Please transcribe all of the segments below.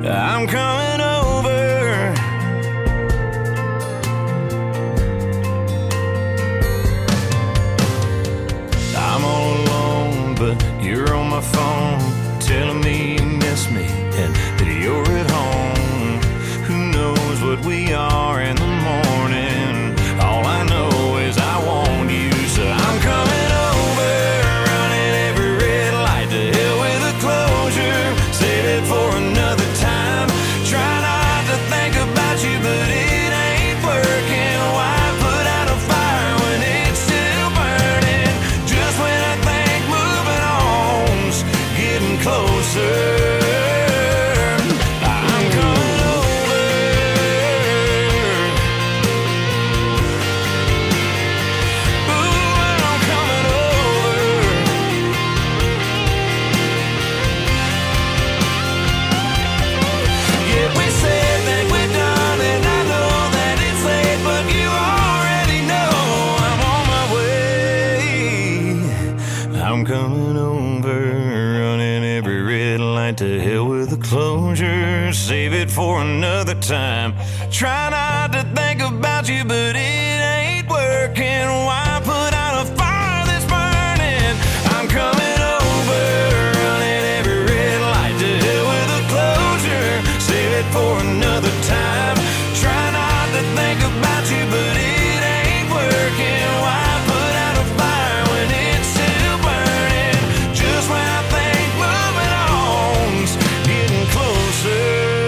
I'm coming over. I'm all alone, but you're on my phone, telling me you miss me and that you're at home. Who knows what we are in the morning? All I know is I want you, so I'm coming over. Running every red light, to hell with the closure. Save it for another time. Try not to think about you, but it ain't working. Why put out a fire when it's still burning? Just when I think moving on's getting closer. I'm coming over, running every red light, to hell with the closure. Save it for another time. Try not to think about you, but it ain't working. Why put out a fire that's burning? I'm coming over, running every red light, to hell with the closure. Save it for another time. Try not to think about you, but it ain't working. Why put out a fire when it's still burning? Just when I think moving on's getting closer.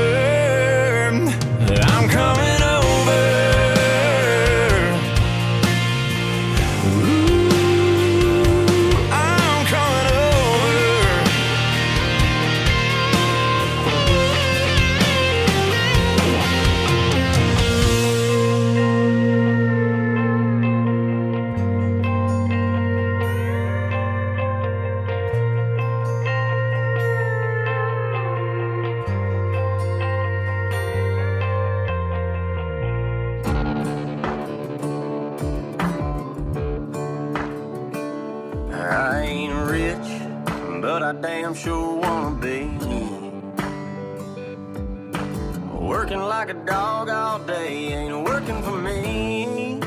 I'm coming over. Ooh, I'm coming over. I ain't rich, but I damn sure wanna be. Working like a dog all day ain't working for me.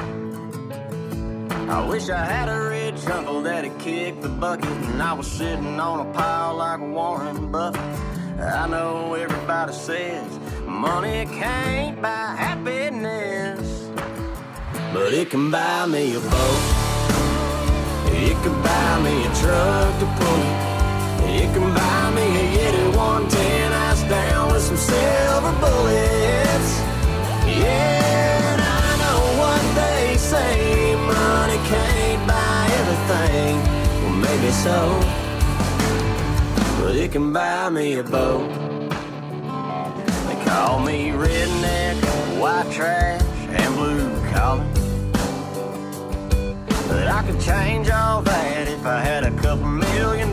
I wish I had a rich uncle that'd kick the bucket and I was sitting on a pile like Warren Buffett. I know everybody says money can't buy happiness, but it can buy me a boat. It can buy me a truck to pull it. It can buy me a Yeti 110 ice down with some silver bullets. Yeah, and I know what they say, money can't buy everything. Well, maybe so, but it can buy me a boat. They call me redneck, white trash, and blue collar, but I could change all that if I had a couple $1 million.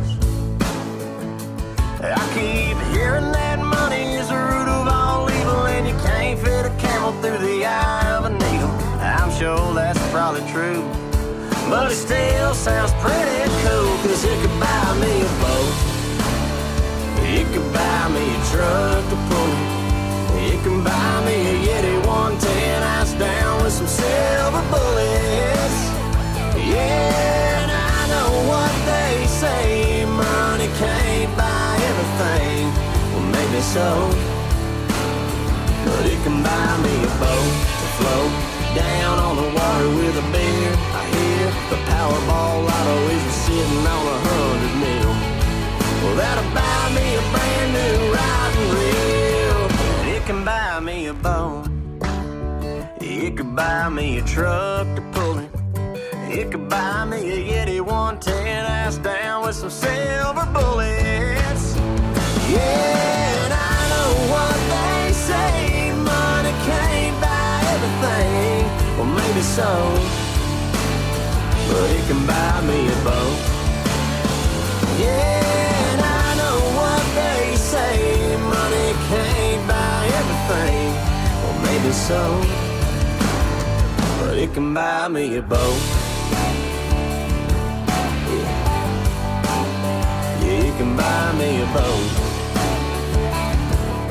I keep hearing that money is the root of all evil, and you can't fit a camel through the eye of a needle. I'm sure that's probably true, but it still sounds pretty cool, 'cause it could buy me a boat. It could buy me a truck to pull it. It can buy me a Yeti 110 ice down with some silver bullets. Yeah, and I know what they say, money can't buy everything. Well, maybe so, but it can buy me a boat to float down on the water with a beer. I hear the Powerball lotto is sitting on 100 mil. Well, that'll buy me a brand new riding reel. It can buy me a boat. It could buy me a truck to pull it. It could buy me a Yeti 110 ice down with some silver bullets. Yeah, and I know what they say, money can't buy everything. Well, maybe so, but it can buy me a boat. Yeah, and I know what they say, money can't buy everything. Well, maybe so, but it can buy me a boat. Yeah, it can buy me a boat.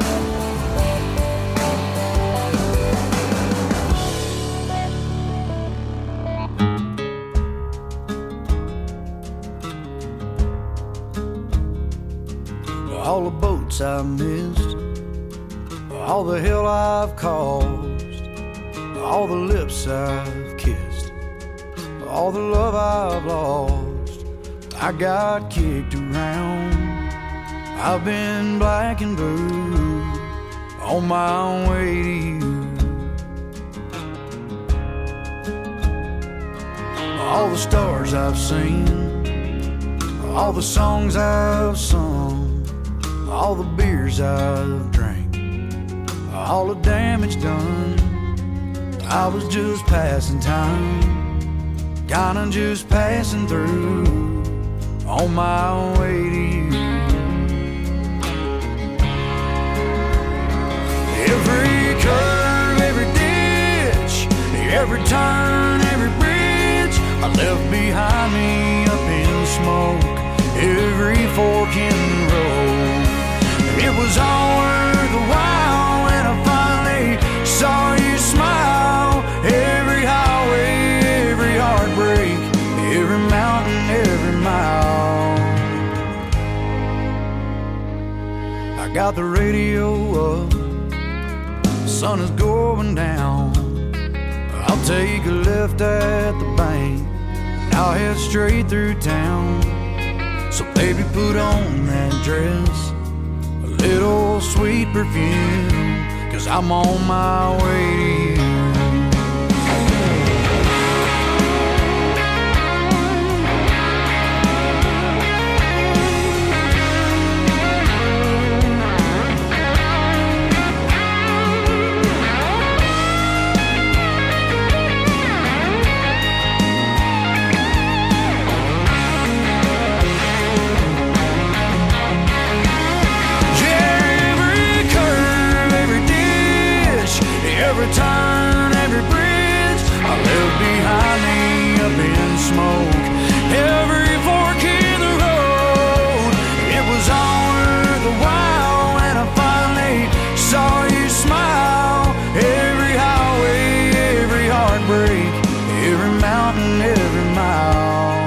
boats I've missed, all the hell I've caused, all the lips I've kissed, all the love I've lost. I got kicked around, I've been black and blue, on my way to you. All the stars I've seen, all the songs I've sung, all the beers I've drank, all the damage done. I was just passing time, kinda just passing through, on my way to you. Every curve, every ditch, every turn, every bridge I left behind me up in smoke, every fork in the road. It was all worth a while when I finally saw you smile. Every highway, every heartbreak, every mountain, every mile. I got the radio up, the sun is going down. I'll take a left at the bank, and I'll head straight through town. So baby, put on that dress, a little sweet perfume, 'cause I'm on my way to you. Every turn, every bridge I left behind me up in smoke, every fork in the road. It was all worth a while when I finally saw you smile. Every highway, every heartbreak, every mountain, every mile.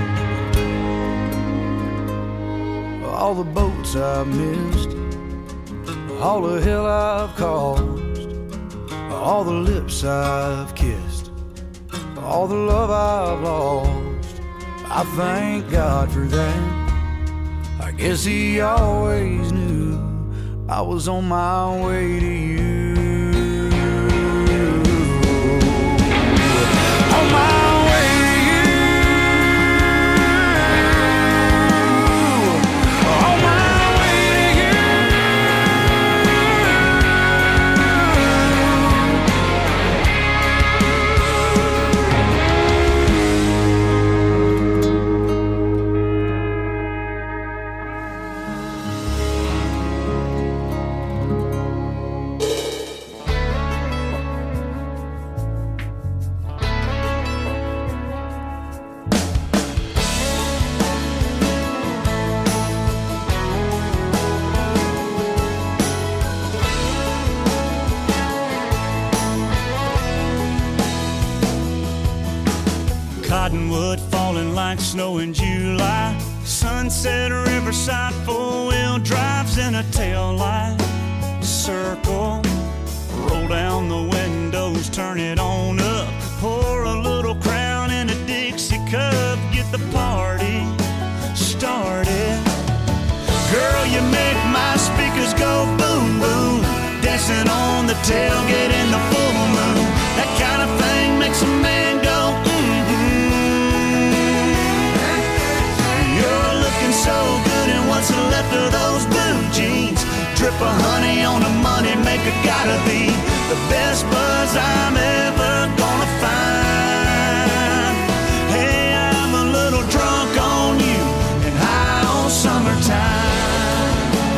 All the boats I've missed, all the hell I've caused, all the lips I've kissed, all the love I've lost. I thank God for that. I guess He always knew I was on my way to you. On my way to you. On my way to you. Cottonwood falling like snow in July. Sunset Riverside, four-wheel drives in a tail light. Circle, roll down the windows, turn it on up. Pour a little Crown in a Dixie cup, get the party started. Girl, you make my speakers go boom, boom. Dancing on the tailgate in the full moon. That kind of thing makes a man go so good, and what's left of those blue jeans? Drip of honey on the money maker, gotta be the best buzz I'm ever gonna find. Hey, I'm a little drunk on you and high on summertime.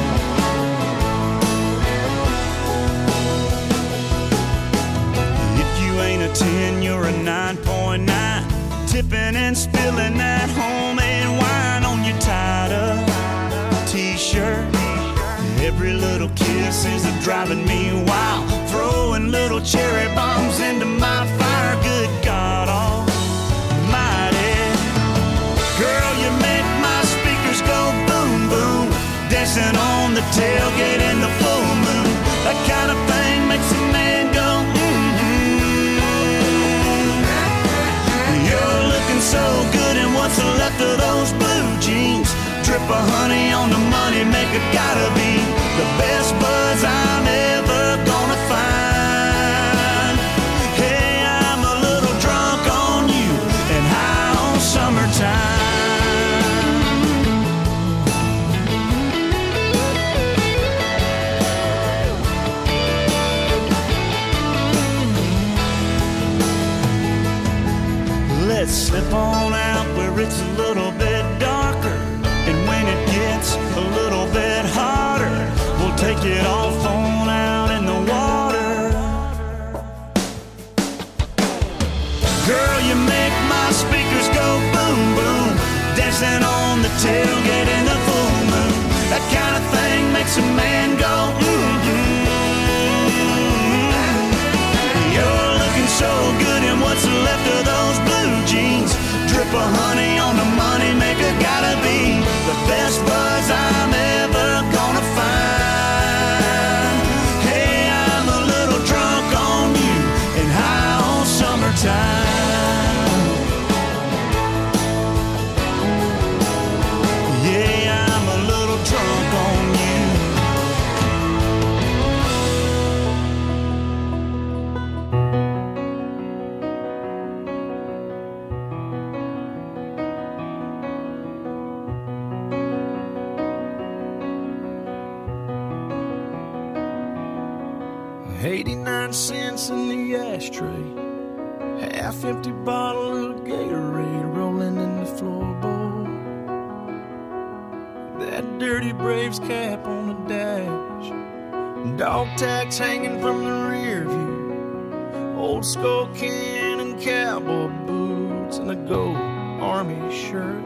If you ain't a 10, you're a 9.9. Tipping and spilling that homemade wine on your tied-up t-shirt. Every little kiss is driving me wild, throwing little cherry bombs into my fire. Good God almighty. Girl, you make my speakers go boom, boom. Dancing on the the tailgate in the full moon. That kind of thing makes a man go, You're looking so good in what's left of those blue jeans. Drip of honey on the money maker, gotta be the best buzz I'm ever gonna find. Hey, I'm a little drunk on you and high on summertime. Let's slip on out where it's a little bit darker, and when it gets a little bit hotter, we'll take it off on out in the water. Girl, you make my speakers go boom boom, dancing on the tailgate in the full moon. That kind of thing makes a man go You're looking so good in what's left of those blue jeans. Drip of honey on the money maker, gotta be the best buzz I'm ever gonna find. Hey, I'm a little drunk on you and high on summertime. Yeah, I'm a little drunk on you. $0.89 in the ashtray, half-empty bottle of Gatorade rolling in the floorboard. That dirty Braves cap on the dash, dog tags hanging from the rear view, old skull can and cowboy boots, and a gold army shirt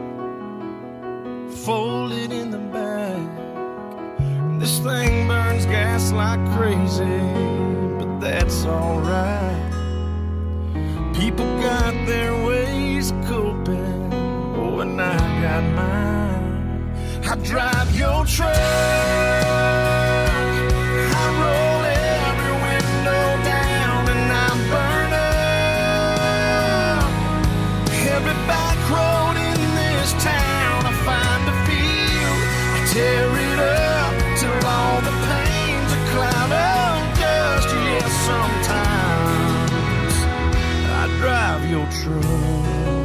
folded in the back. This thing burns gas like crazy, but that's alright. People got their ways of coping, oh, and I got mine. I drive your truck, I roll every window down, and I burn up every back road in this town. I find a field, I tear it up till all the pain's a cloud of dust. Yes, sometimes I drive your truck.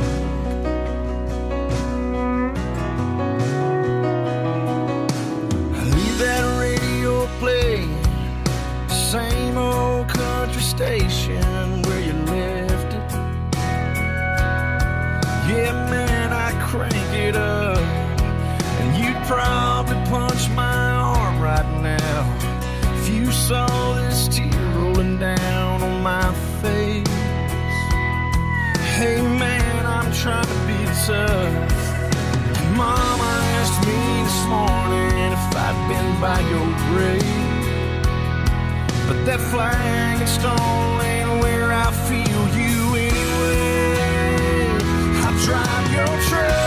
I leave that radio playing, same old country station where you left it. Yeah, man, I crank it up, and you'd probably punch my arm right now if you saw this tear rolling down on my face. Hey man, I'm trying to be tough. Mama asked me this morning if I'd been by your grave, but that flag and stone ain't where I feel you anyway. I drive your truck,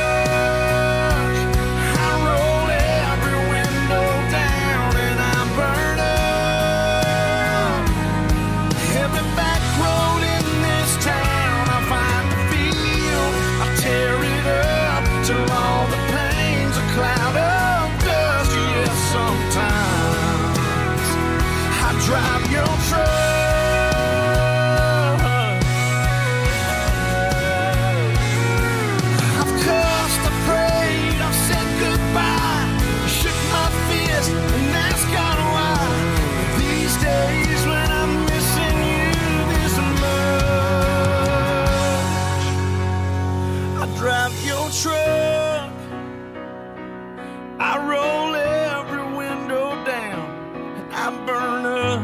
till all the pain's a cloud of dust. Yes, sometimes I drive your truck. I've cussed, I prayed, I've said goodbye, shook my fist and asked God why. These days when I'm missing you this much, I drive your truck, I roll every window down, and I burn up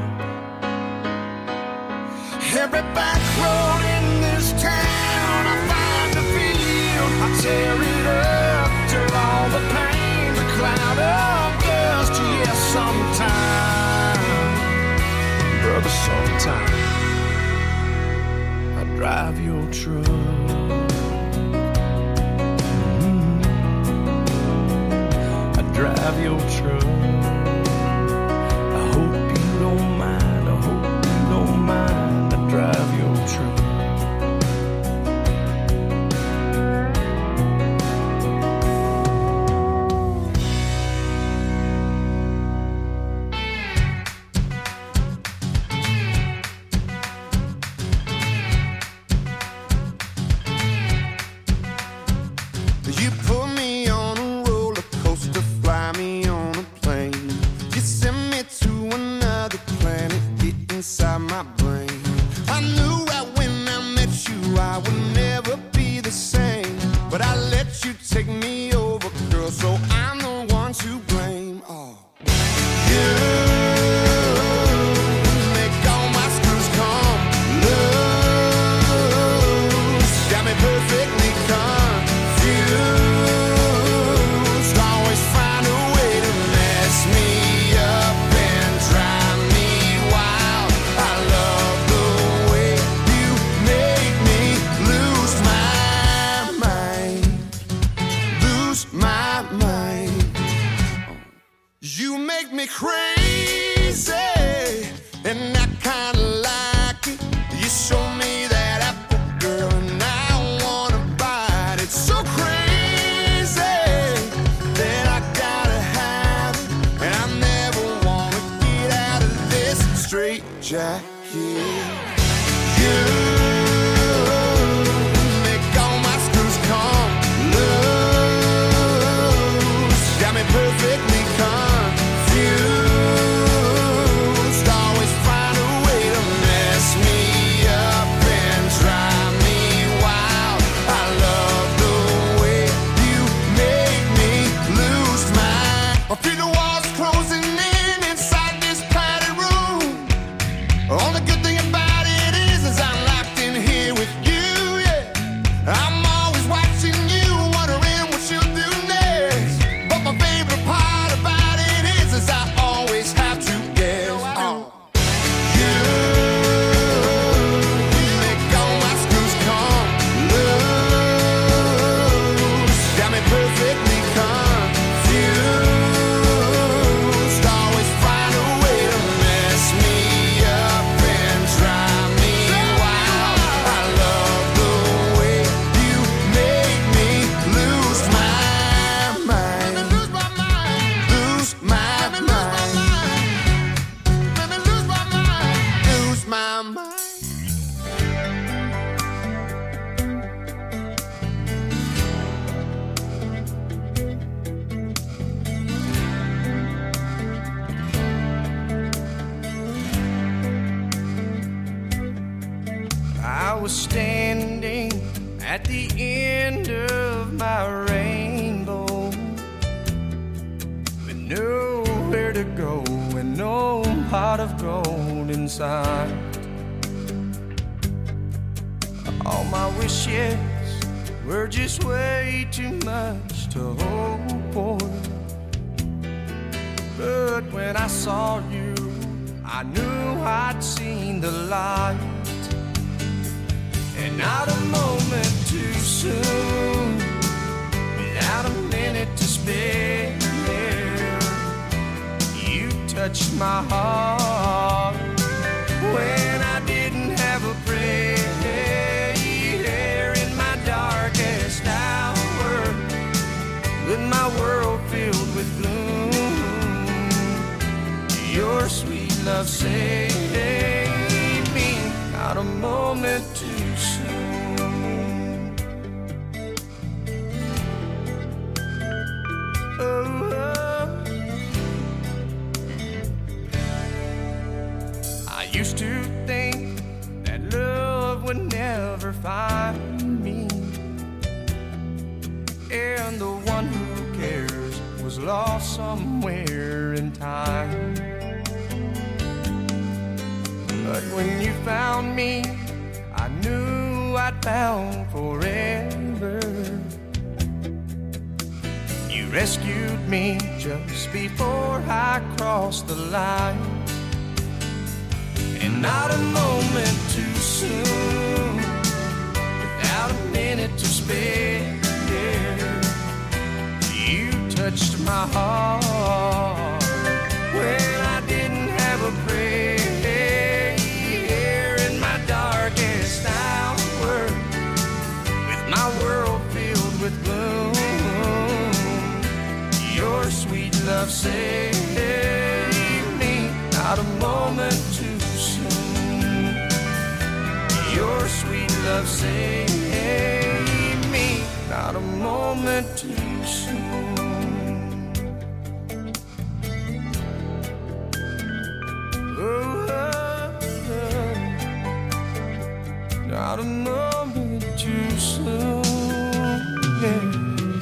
every back road in this town. I find a field, I tear it up till all the pain's a cloud of dust. Yes, sometimes, brother, sometimes I drive your truck. Drive your truck. straight jacket. You make all my screws come loose. Got me perfectly confused. Always find a way to mess me up and drive me wild. I love the way you make me lose my. I feel the walls closing in inside this padded room. All the good thing about it is I'm locked in here with you, yeah. I'm always watching you, wondering what you'll do next. But my favorite part about it is I always have to guess. You make all my screws come loose. Got me perfectly confused. Always find a way to mess me up and drive me wild. I love the way you make me lose my mind. Lose my mind. Lose my mind. Lose my mind. Lose my mind. I was standing at the end of my rainbow with nowhere to go and no pot of gold inside. All my wishes were just way too much to hope for. But when I saw you, I knew I'd seen the light. And not a moment too soon, without a minute to spare, you touched my heart when I didn't have a prayer. In my darkest hour, with my world filled with gloom, your sweet love saved me. Not a moment too soon. Oh, I used to think that love would never find me, and the one who cares was lost somewhere in time. But when you found me, I knew I'd found forever. You rescued me just before I crossed the line. And not a moment too soon, without a minute to spare, you touched my heart when I didn't have a prayer. In my darkest hour, with my world filled with gloom, your sweet love saved me. Not a moment too soon. Your sweet love saved me. Not a moment too soon. Not a moment too soon, yeah.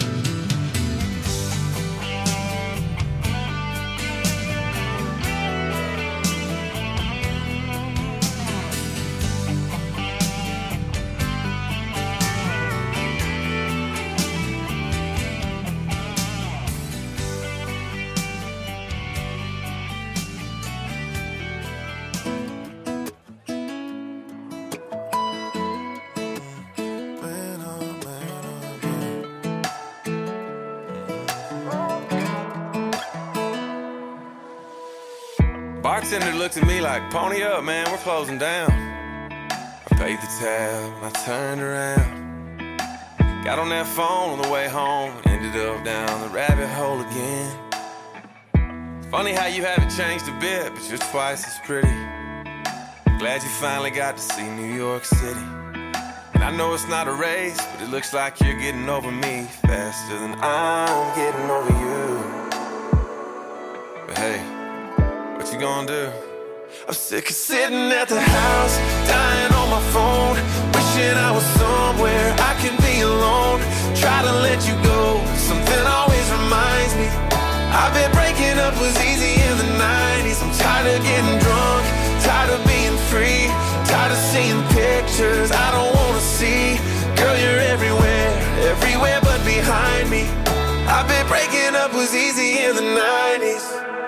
Bartender looked at me like, pony up, man, we're closing down. I paid the tab and I turned around. Got on that phone on the way home, ended up down the rabbit hole again. Funny how you haven't changed a bit, but you're twice as pretty. Glad you finally got to see New York City. And I know it's not a race, but it looks like you're getting over me faster than I'm getting over you. But hey, what you gonna do? I'm sick of sitting at the house, dying on my phone, wishing I was somewhere I can be alone. Try to let you go, something always reminds me. I bet breaking up was easy in the 90s. I'm tired of getting drunk, tired of being free, tired of seeing pictures I don't wanna see. Girl, you're everywhere, everywhere but behind me. I bet breaking up was easy in the 90s.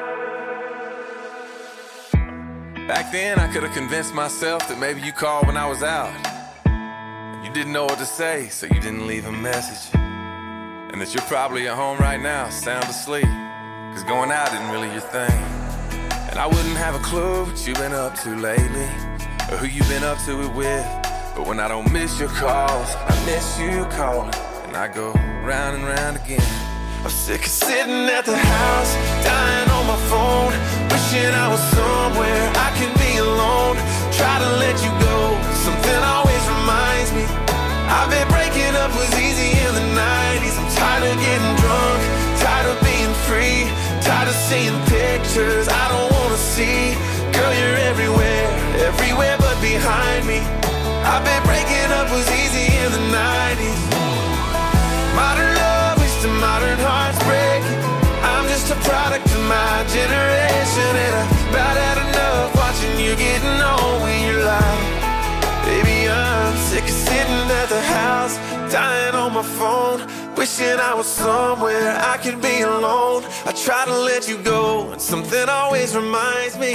Back then I could have convinced myself that maybe you called when I was out. You didn't know what to say, so you didn't leave a message. And that you're probably at home right now, sound asleep, cause going out isn't really your thing. And I wouldn't have a clue what you've been up to lately, or who you've been up to it with. But when I don't miss your calls, I miss you calling, and I go round and round again. I'm sick of sitting at the house, dying on my phone, wishing I was somewhere I can be alone. Try to let you go, something always reminds me. I bet breaking up was easy in the 90s. I'm tired of getting drunk, tired of being free, tired of seeing pictures I don't wanna see. Girl, you're everywhere, everywhere but behind me. I bet breaking up was easy in the 90s. Modern love is to modern hearts breaking. I'm just a product of my generation, and I about had enough watching you getting old when you're lying. Baby, I'm sick of sitting at the house, dying on my phone, wishing I was somewhere I could be alone. I try to let you go, and something always reminds me.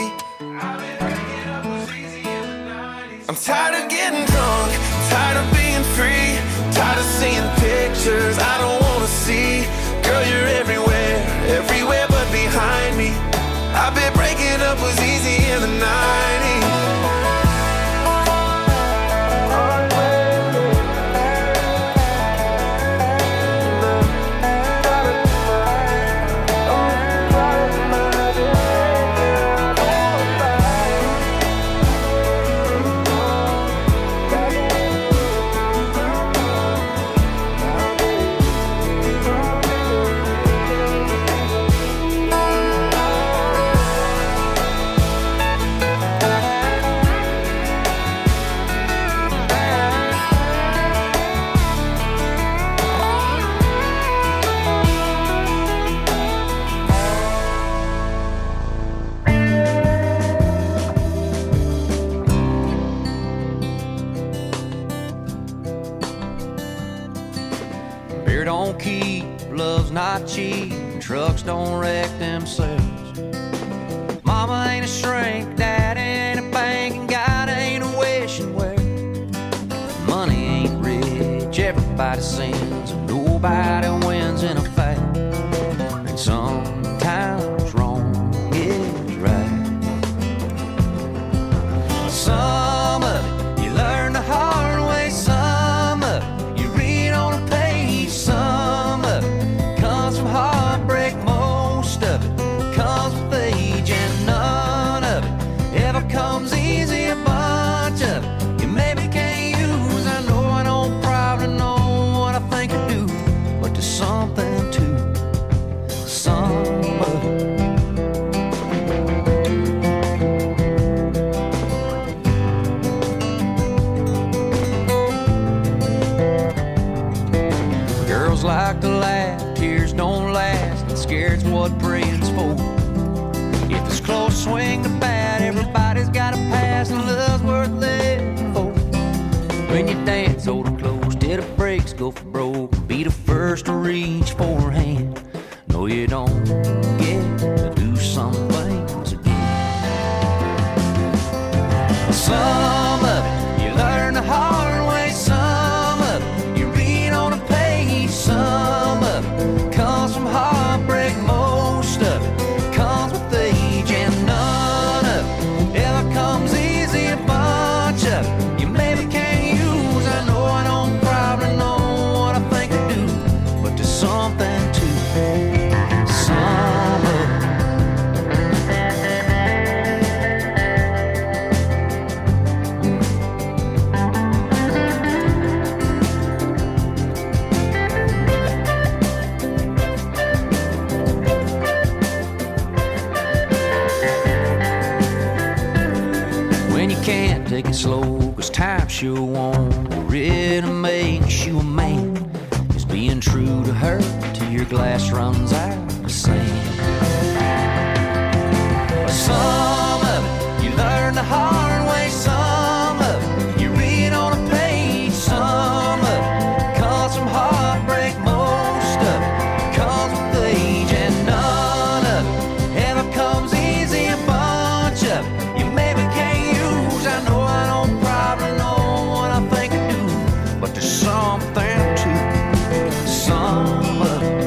I'm tired of getting drunk, tired of being free, tired of seeing pictures I don't wanna see. Girl, you're everywhere, everywhere but behind me. I bet breaking up was easy in the 90s. Don't keep, love's not cheap, trucks don't wreck themselves. Mama ain't a shrink, dad ain't a bank, and God ain't a wishing well. Money ain't rich, everybody sins, and nobody wins in a fight. And sometimes wrong is right. Some of it you learn the hard way, some of it you read on a page, some of it comes from heartbreak, most of it comes with age, and none of it ever comes easy. A bunch of it you maybe can't use. I know I don't probably know what I think I do, but there's something to some of it. Girls like to laugh, tears don't last, and scared's what praying's for. If it's close, swing the bat, everybody's got a pass, and love's worth living for. When you dance, hold it close till the brakes go for broke. Be the first to reach for her hand. No, you don't get to do some things again. Some of it you learn the hard way, some of it you read on a page, some of it comes from heartbreak, most of it comes with age, and none of it ever comes easy. A bunch of it you maybe can't use. I know I don't probably know what I think I do, but there's something to some of it. can't take it slow, 'cause time sure won't. What really makes you a man is being true to her till your glass runs out of sand. Some of it you learn the hard way, some of it you read on a page, some of it comes from heartbreak, most of it comes with age, and none of it ever comes easy. A bunch of it you maybe can't use. I know I don't probably know what I think I do, but there's something to some of it.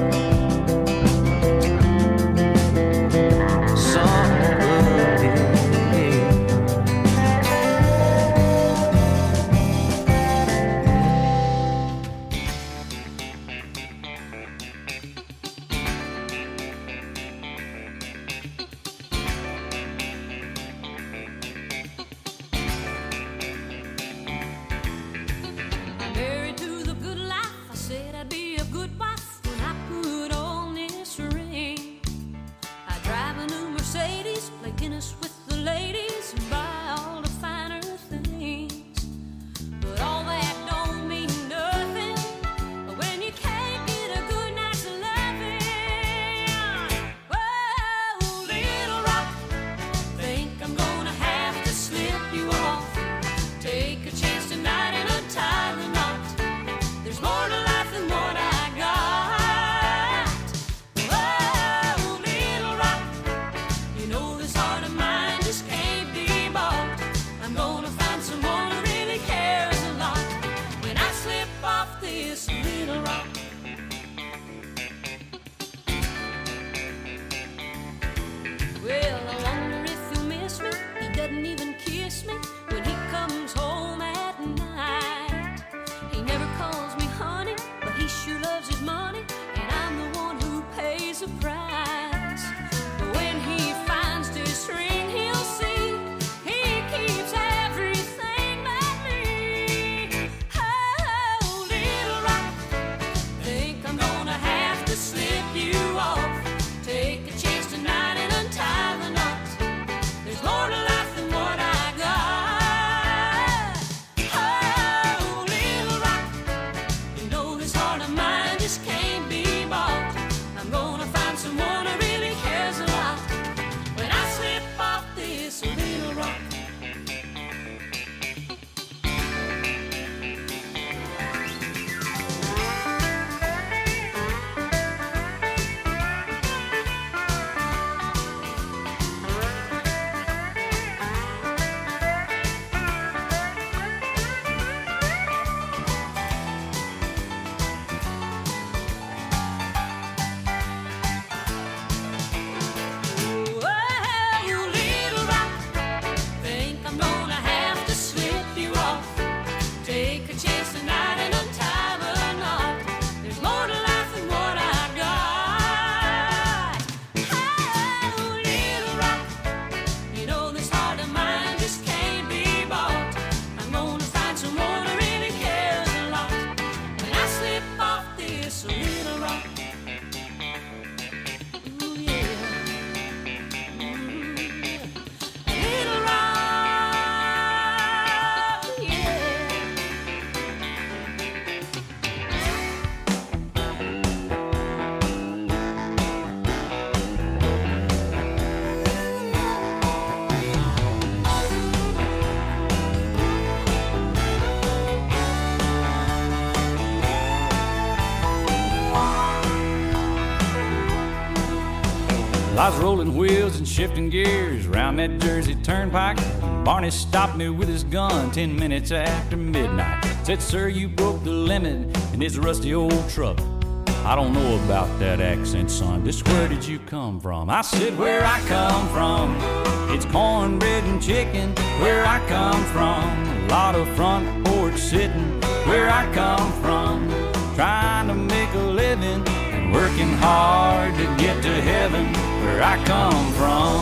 I was rolling wheels and shifting gears around that Jersey turnpike. Barney stopped me with his gun 10 minutes after midnight. Said, "Sir, you broke the limit in this rusty old truck." "I don't know about that accent, son. Just where did you come from?" I said, "Where I come from, it's cornbread and chicken. Where I come from, a lot of front porch sitting. Where I come from, trying to make a living and working hard to get to heaven. Where I come from."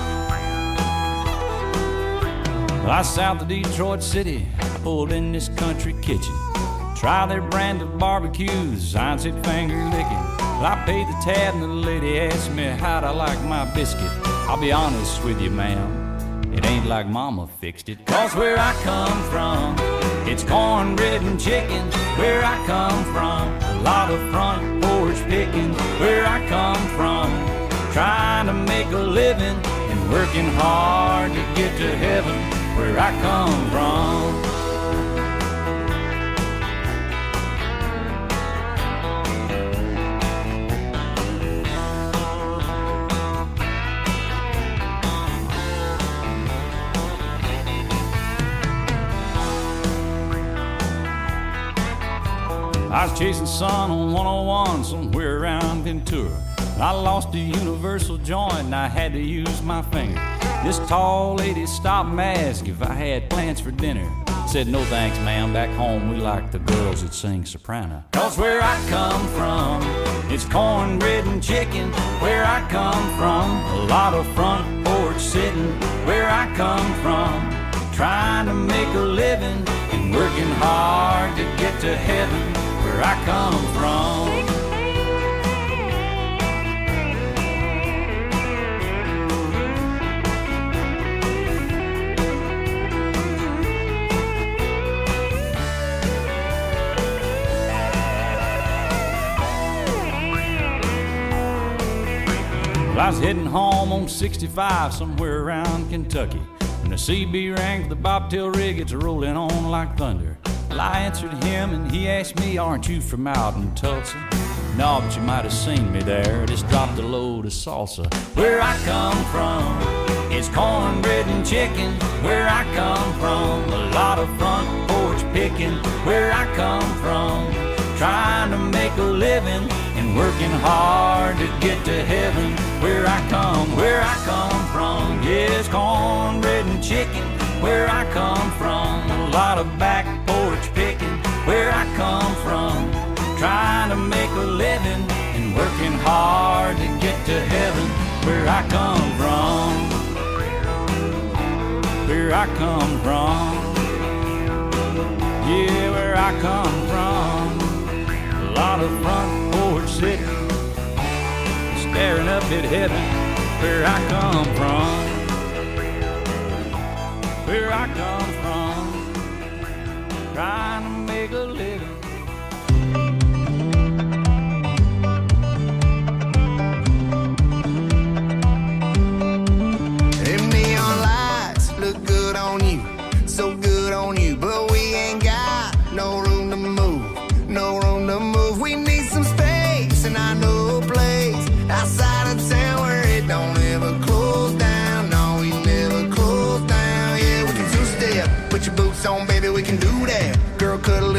I south of Detroit City, I pulled in this country kitchen. Try their brand of barbecues, sign said finger licking. Well, I paid the tab and the lady asked me how'd I like my biscuit. "I'll be honest with you, ma'am, It ain't like mama fixed it. 'Cause where I come from, it's cornbread and chicken. Where I come from, a lot of front porch picking. Where I come from, trying to make a living and working hard to get to heaven. Where I come from. I was chasing sun on 101 somewhere around Ventura. I lost a universal joint and I had to use my finger. This tall lady stopped and asked if I had plans for dinner. Said, no thanks, ma'am, back home we like the girls that sing soprano. 'Cause where I come from, it's cornbread and chicken. Where I come from, a lot of front porch sitting. Where I come from, trying to make a living and working hard to get to heaven. Where I come from. I was heading home on 65 somewhere around Kentucky. When the CB rang for the bobtail rig, it's rolling on like thunder. Well, I answered him and he asked me, aren't you from out in Tulsa? No, but you might have seen me there. Just dropped a load of salsa. Where I come from, it's cornbread and chicken. Where I come from, a lot of front porch picking. Where I come from, trying to make a living and working hard to get to heaven. Where I come from, yes, cornbread and chicken. Where I come from, a lot of back porch picking. Where I come from, trying to make a living and working hard to get to heaven. Where I come from, where I come from, yeah, where I come from. A lot of front porch sitting, staring up at heaven. Where I come from, where I come from, trying to make a living. Them neon lights look good on you, so good on you, but we ain't got no room to move, no room to move. We need some space, and I know a place outside of town where it don't ever close down. No, we never close down. Yeah, we can two-step, put your boots on, baby, we can do that. Girl, cuddle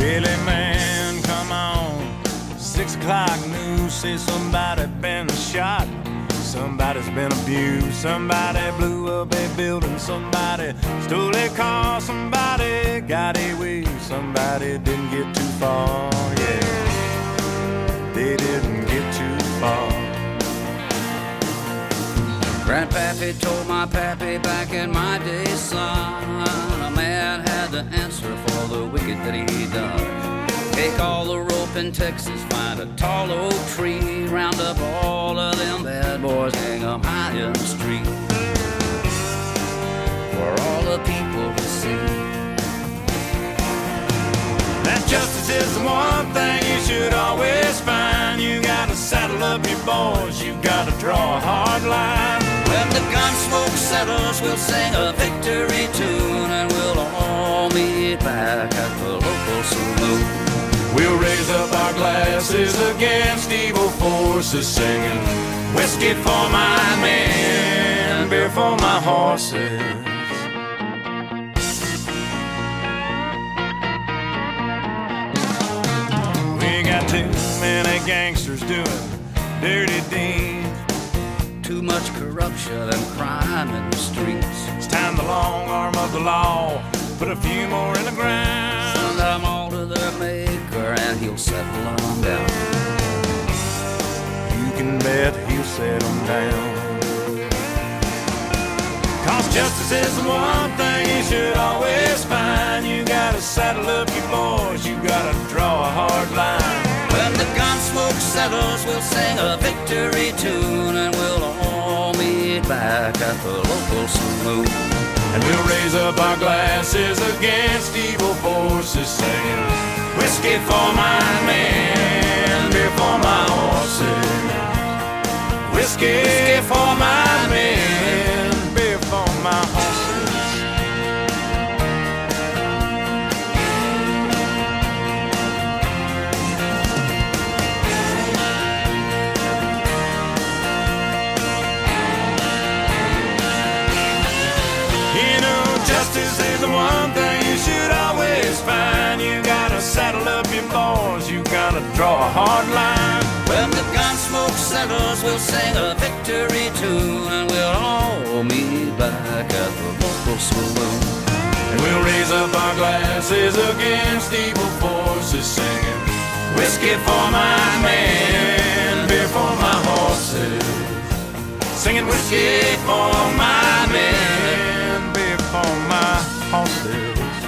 Billy man, come on. 6 o'clock news says somebody been shot. Somebody's been abused. Somebody blew up a building. Somebody stole a car. Somebody got away. Somebody didn't get too far. Yeah, they didn't get too far. Grandpappy told my pappy back in my day, son, a man had to answer for the wicked that he done. Take all the rope in Texas, find a tall oak tree, round up all of them bad boys, hang them high in the street for all the people to see. That justice is the one thing you should always find. You gotta saddle up your boys, you gotta draw a hard line. When the gun smoke settles, we'll sing a victory tune, and we'll all meet back at the local saloon. We'll raise up our glasses against evil forces, singing whiskey for my men, beer for my horses. We got too many gangsters doing dirty deeds. Too much corruption and crime in the streets. It's time the long arm of the law put a few more in the ground. Send them all to their maker and he'll settle them down. You can bet he'll set them down. Cause justice is the one thing you should always find. You gotta saddle up your boys, you gotta draw a hard line. When the gun smoke settles, we'll sing a victory tune, and we'll all meet back at the local saloon. And we'll raise up our glasses against evil forces, singing whiskey for my men, beer for my horses. Whiskey for my men, beer for my horses. Justice is the one thing you should always find. You gotta saddle up your boys, you gotta draw a hard line. When the gun smoke settles, we'll sing a victory tune, and we'll all meet back at the local saloon. And we'll raise up our glasses against evil forces, singing whiskey for my men, beer for my horses. Singing whiskey for my men, beer for my horses.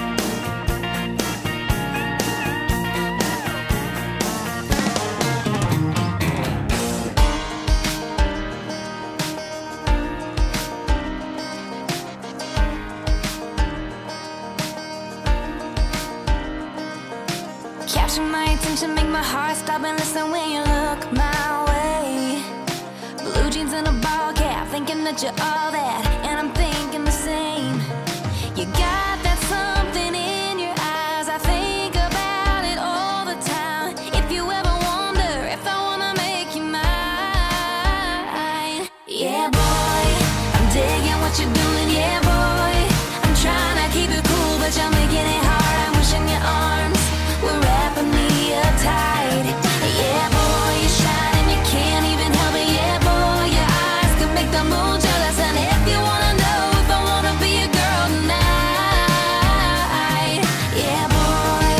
Capture my attention, make my heart stop and listen when you look my way. Blue jeans and a ball cap, thinking that you're all that, and I'm thinking the same. You got that something in your eyes, I think about it all the time. If you ever wonder if I wanna make you mine. Yeah boy, I'm digging what you're doing, yeah boy. I'm trying to keep it cool, but you're making it hard. I'm wishing your arms were wrapping me up tight. Yeah boy, you're shining, you can't even help it. Yeah boy, your eyes can make the moon jealous. And if you wanna know if I wanna be a girl tonight, yeah boy.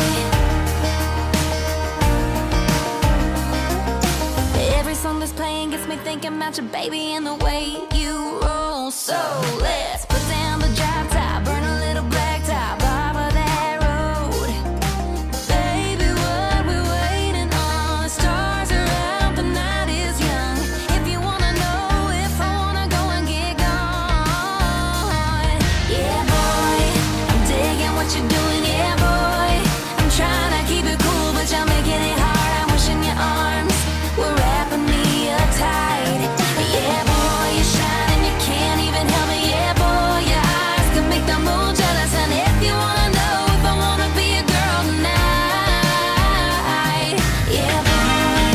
Every song that's playing gets me thinking about your baby and the way you roll. So let's put down the drop top, burn a little black top off of that road. Baby, what we waiting on? The stars are out, the night is young. If you wanna know if I wanna go and get gone, yeah boy, I'm digging what you're doing, yeah boy. I'm trying to keep it cool, but you're making it hard. I'm wishing your arms were wrapping me up tight. Yeah boy, you're shining, you can't even help it. Yeah boy, your eyes can make the moon jealous. And if you wanna know if I wanna be a girl tonight, yeah boy.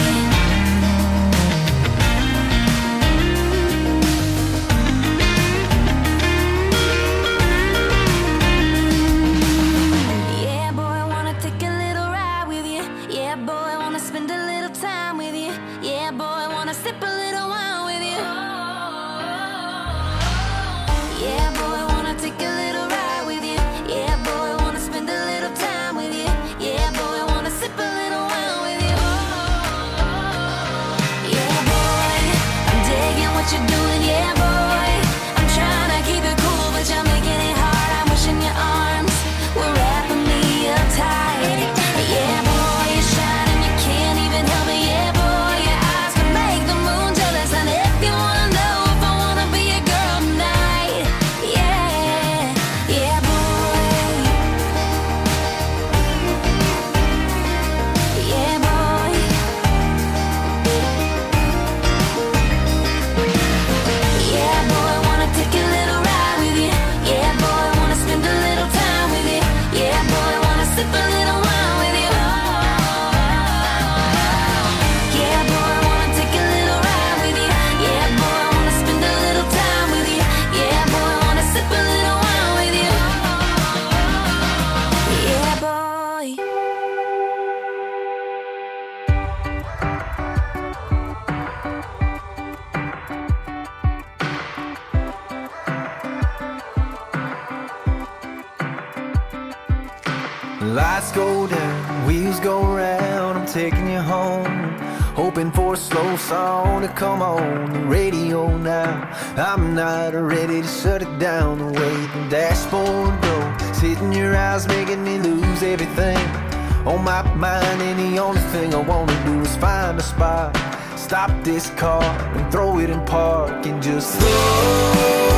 Lights go down, wheels go round, I'm taking you home. Hoping for a slow song to come on the radio now. I'm not ready to shut it down. The way the dashboard goes, hitting your eyes, making me lose everything on my mind. And the only thing I wanna do is find a spot, stop this car and throw it in park and just slow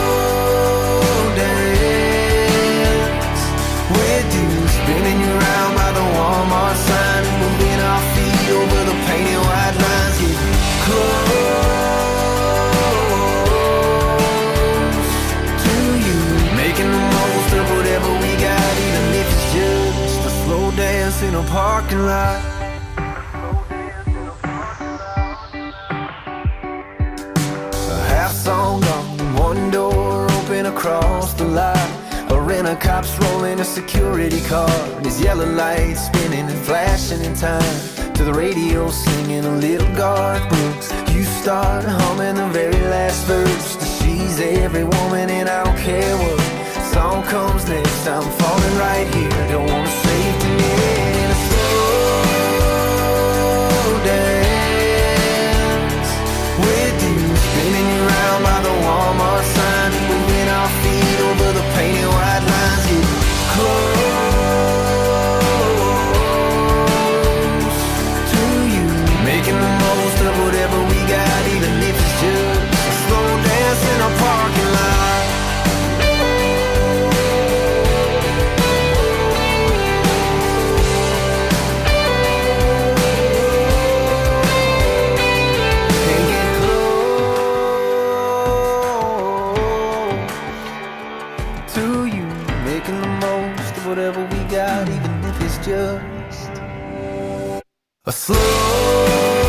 dance with you, spinning you around by the Walmart sign and moving our feet over the painted white lines. Get close to you, making the most of whatever we got, even if it's just a slow dance in a parking lot. A half song gone, one door open across the lot. A rent-a-cop's rolling a security car, and his yellow lights spinning and flashing in time to the radio singing a little Garth Brooks. You start humming the very last verse. She's every woman and I don't care what song comes next. I'm falling right here, don't wanna save the minute. A slow dance with you, spinning you around by the Walmart sign and moving our feet over the painted white lines. Get close to you, making the most of whatever we got, even if it's just a slow dance in a parking lot. And get close to you, making the most of whatever we got, even if it's just a slow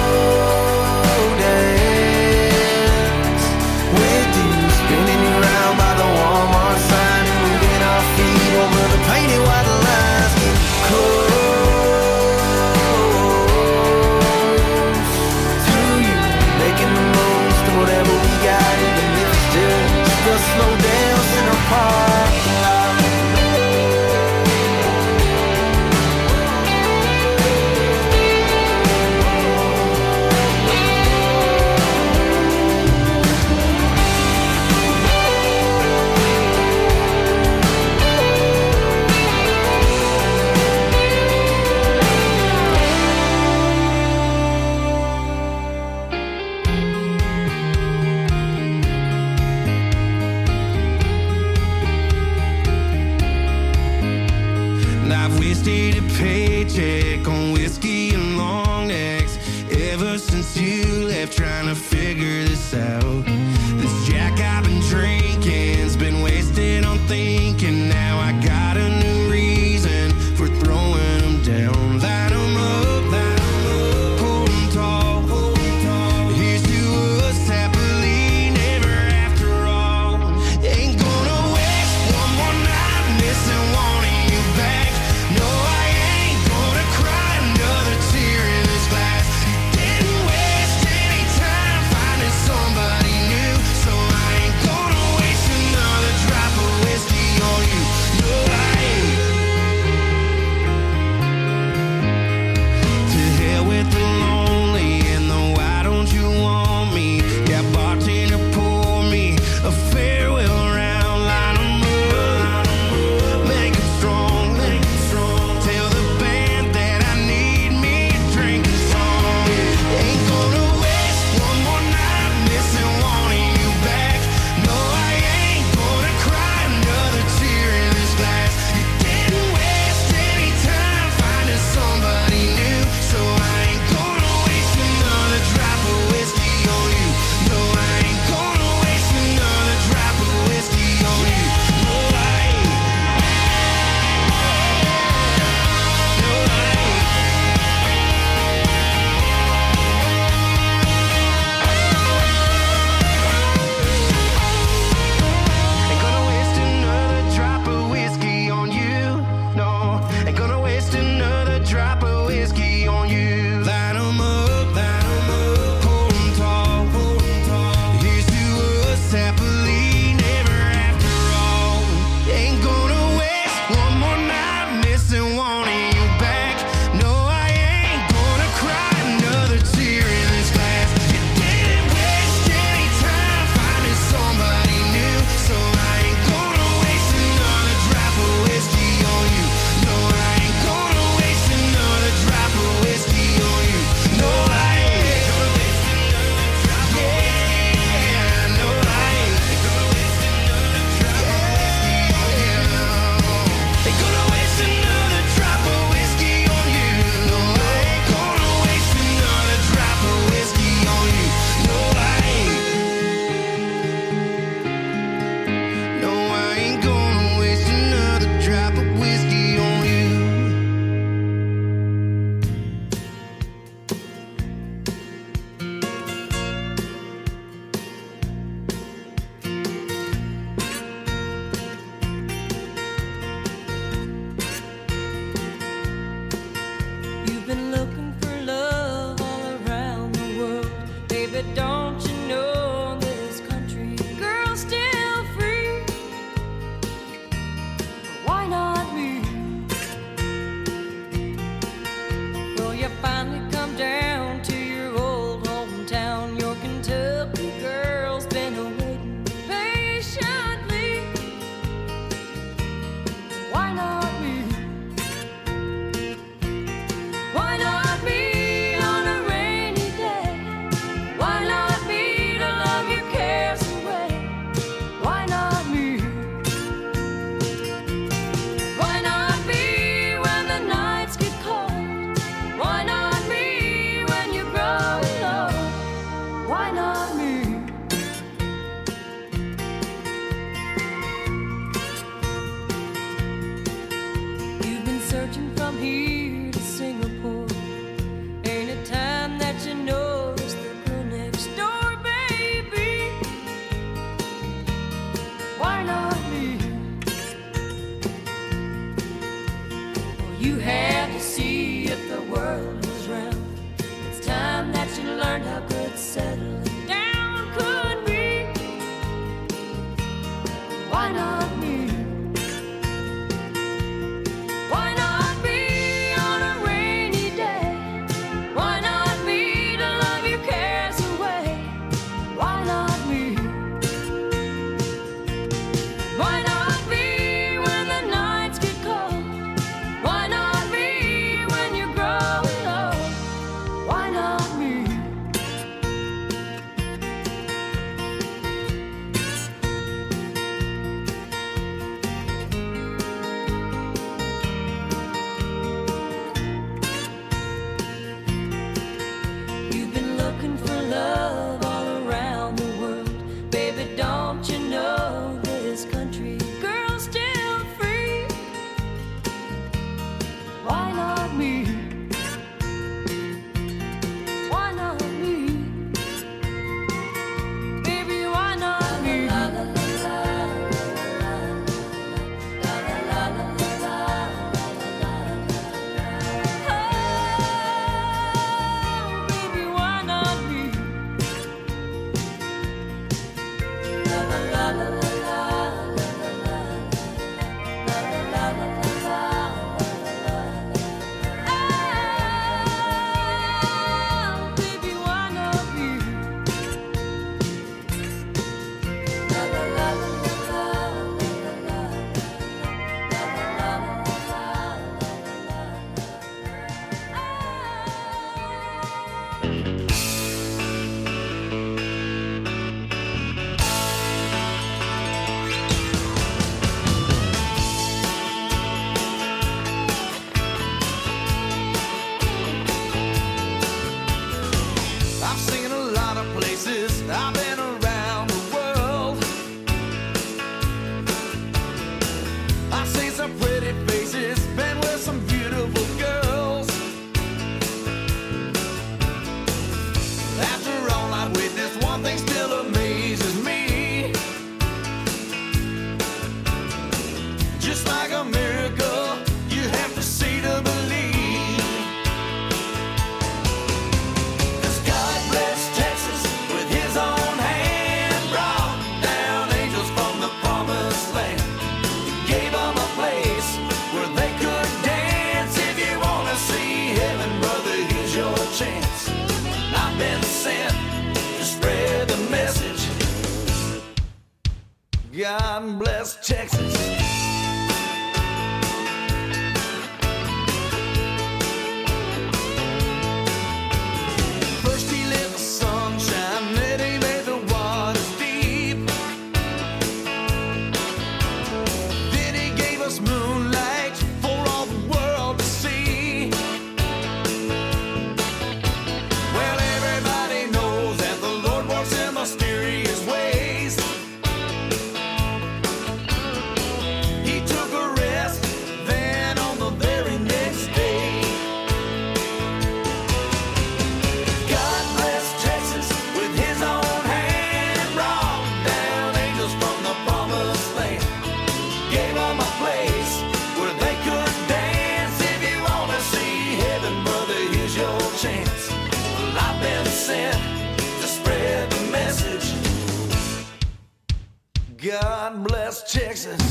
dance with you, spinning you around by the Walmart sign and moving our feet over the painted white lines. Get close to you, making the most of whatever we got, even if it's just a slow dance in a parking lot. And I've wasted a paycheck on whiskey and long necks ever since you left, trying to figure this out. This Jack I've been drinking's been wasted on thinking. Now I got a new reason for throwing them down. Light 'em up, hold 'em tall. Here's to us happily never after all. Ain't gonna waste one more night missing wanting you back. No, I ain't gonna cry another tear in this glass. Didn't waste any time finding somebody new, so I ain't gonna waste another drop of whiskey on you. You had to see if the world was round. It's time that you learned how good settling down could be. Why not me? Why not be on a rainy day? Why not me to love your cares away? Why not me? Why not be when the nights get cold? Why not be when you're growing old? Why not me? You've been looking for love all around the world. Baby, don't you know this country girl's still free? Why not me? Why not me? Baby, why not me? La la la la la la la la la la. Oh, baby, why not me? La la la la la la la la la la la la. Oh, baby, why not me? La la la la la la I've seen a lot of places, I've been around the world. I've seen some pretty faces, been with some beautiful girls. After all I've witnessed, one thing still amazes me. Just like a miracle, you have to see to believe. 'Cause God bless Texas with his own hand, brought down angels from the promised land. He gave them a place where they could dance. If you wanna see heaven, brother, here's your chance. I've been sent to spread the message. God bless Texas. First he lit the sunshine, then he made the waters deep. Then he gave us moonlight for all the world to see. Well, everybody knows that the Lord works in mysterious ways. He took a rest, then on the very next day. God bless Texas with his own hand, brought down angels from the promised land. Gave them a place where they could dance. If you wanna see heaven, brother, here's your chance. Well, I've been sent to spread the message. God bless Texas.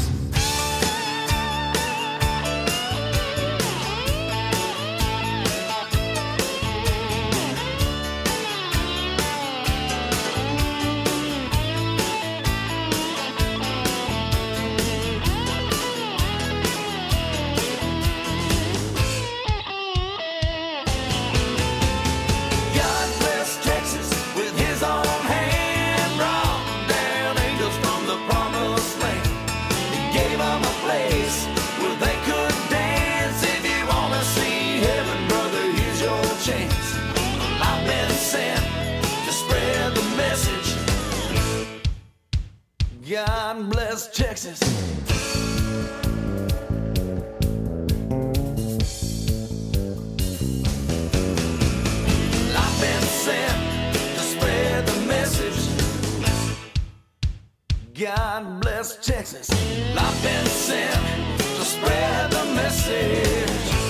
God bless Texas with his own hand, brought down angels from the promised land. He gave them a place where they could dance. If you wanna see heaven, brother, here's your chance. I've been sent to spread the message. God bless Texas. I've been sent to spread the message. God bless Texas. I've been sent to spread the message.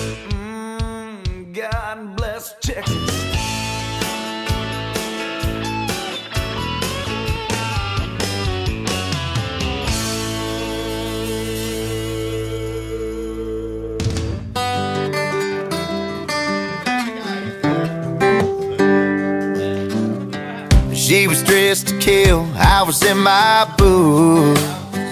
She was dressed to kill, I was in my booth.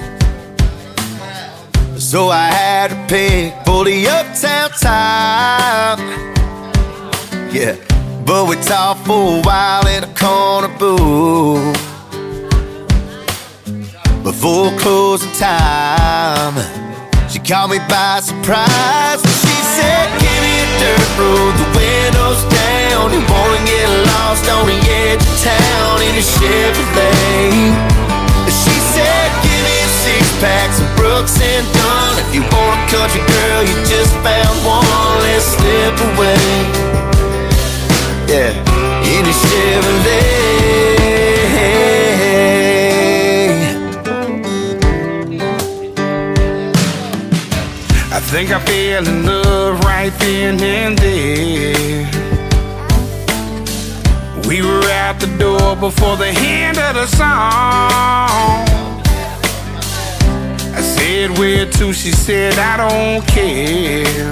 So I had to pick for the uptown time. Yeah, but we talked for a while in a corner booth before closing time. She caught me by surprise and she said, give me a dirt road, the windows down. You wanna get lost on the edge of town in a Chevrolet. She said, give me a six-pack, some Brooks and Dunn. If you want a country girl, you just found one, let's slip away. Yeah, in a Chevrolet. I think I fell in love right then and there. We were out the door before the end of the song. I said, where to? She said, I don't care.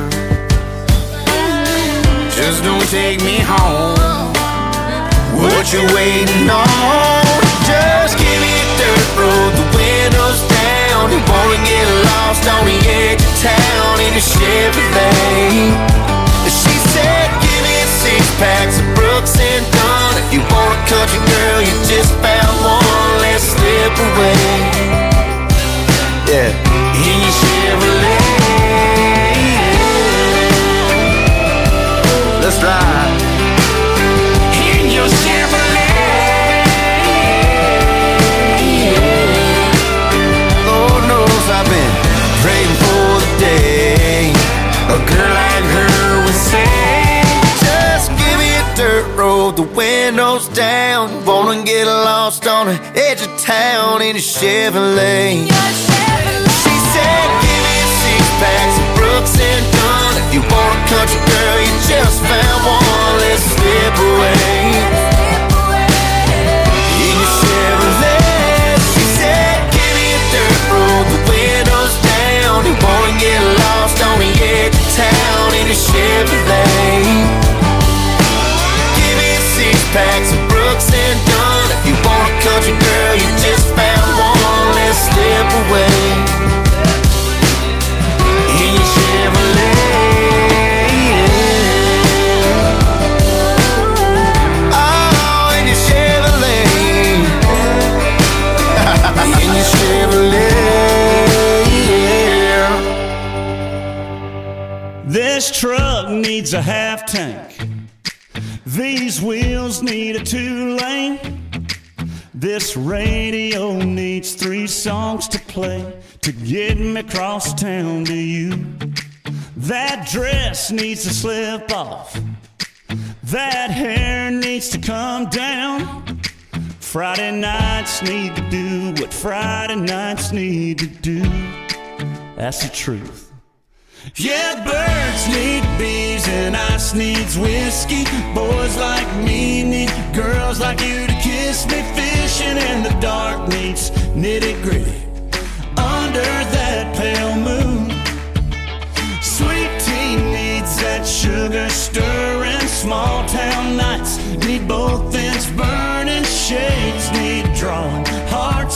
Just don't take me home. What you waiting on? Just give me a dirt road, the windows down. You wanna get lost on the edge of town in a Chevrolet. She said, give me a six-pack, some Brooks and Dunn. If you want a country girl, you just found one, let's slip away. Yeah, in your Chevrolet. Let's ride. In your Chevrolet. Lord knows I've been praying for the day a girl like her would say, just give me a dirt road, the windows down. You wanna get lost on the edge of town in a Chevrolet. She said, give me a six-pack, some Brooks and Dunn. If you want a country girl, you just found one, let's slip away. In your Chevrolet. She said, give me a dirt road, the windows down. You wanna get lost on the edge of town in a Chevrolet. Give me a six-pack, some Brooks and Dunn. If you want a country girl, you just found one, let's slip away. In your Chevrolet. Oh, in your Chevrolet. In your Chevrolet. This truck needs a half tank. These wheels need a 2-lane. This radio needs 3 songs to play to get me across town to you. That dress needs to slip off. That hair needs to come down. Friday nights need to do what Friday nights need to do. That's the truth. Yeah, birds need bees and ice needs whiskey. Boys like me need girls like you to kiss me. Fishing in the dark needs nitty-gritty. Under the